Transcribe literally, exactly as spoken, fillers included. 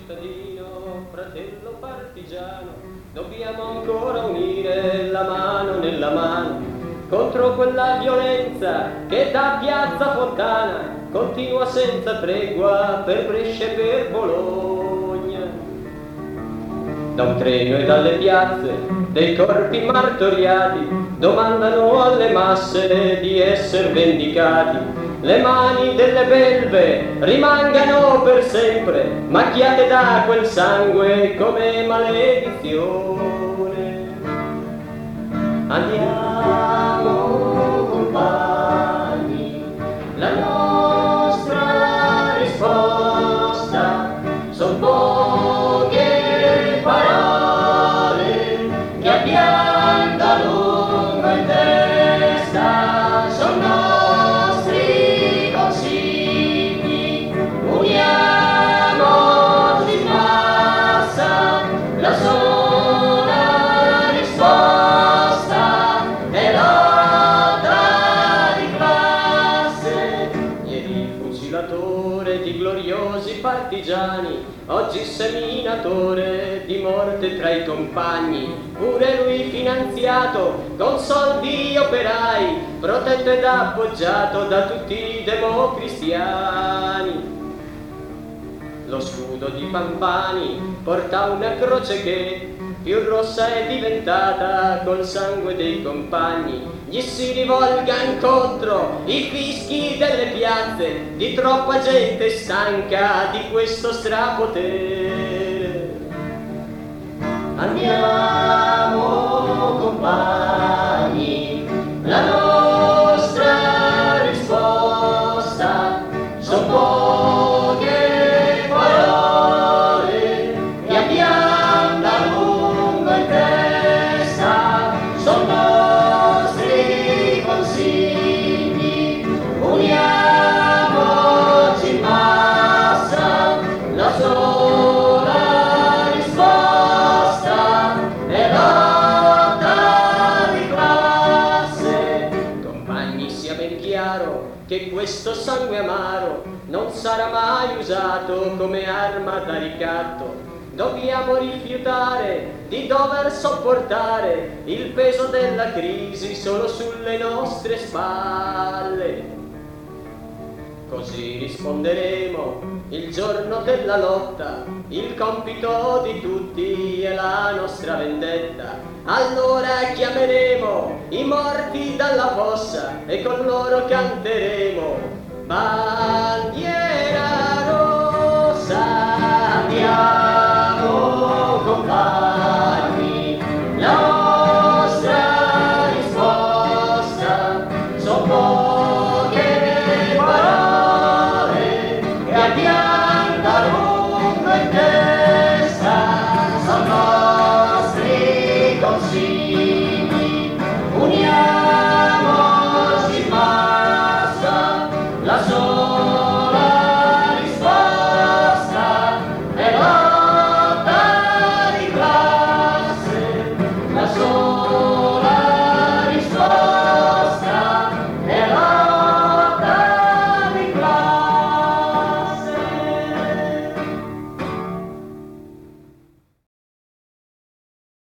cittadino, fratello partigiano, dobbiamo ancora unire la mano nella mano contro quella violenza che da Piazza Fontana continua senza tregua per Brescia e per Bologna. Da un treno e dalle piazze dei corpi martoriati domandano alle masse di essere vendicati. Le mani delle belve rimangano per sempre macchiate da quel sangue come maledizione. Andiamo compagni, la nostra risposta son poche parole che abbiamo da lungo in testa, son nostri consigli, uniamoci in massa, la sola risposta è lotta di classe. Ieri fucilatore di gloriosi partigiani, oggi seminatore di morte tra i compagni, pure lui finanziato con soldi operai, protetto ed appoggiato da tutti i democristiani. Lo scudo di Pampani porta una croce che più rossa è diventata col sangue dei compagni. Gli si rivolgan contro i fischi delle piazze di troppa gente stanca di questo strapotere. Andiamo compagni, la nostra risposta son poche parole che abbiamo da lungo in testa, son nostri consigli, uniamoci in massa, la sola risposta è lotta di classe. Compagni, sia ben chiaro che questo sangue amaro non sarà mai usato come arma da ricatto. Dobbiamo rifiutare di dover sopportare il peso della crisi solo sulle nostre spalle. Così risponderemo il giorno della lotta, il compito di tutti è la nostra vendetta. Allora chiameremo i morti dalla fossa e con loro canteremo bandiera.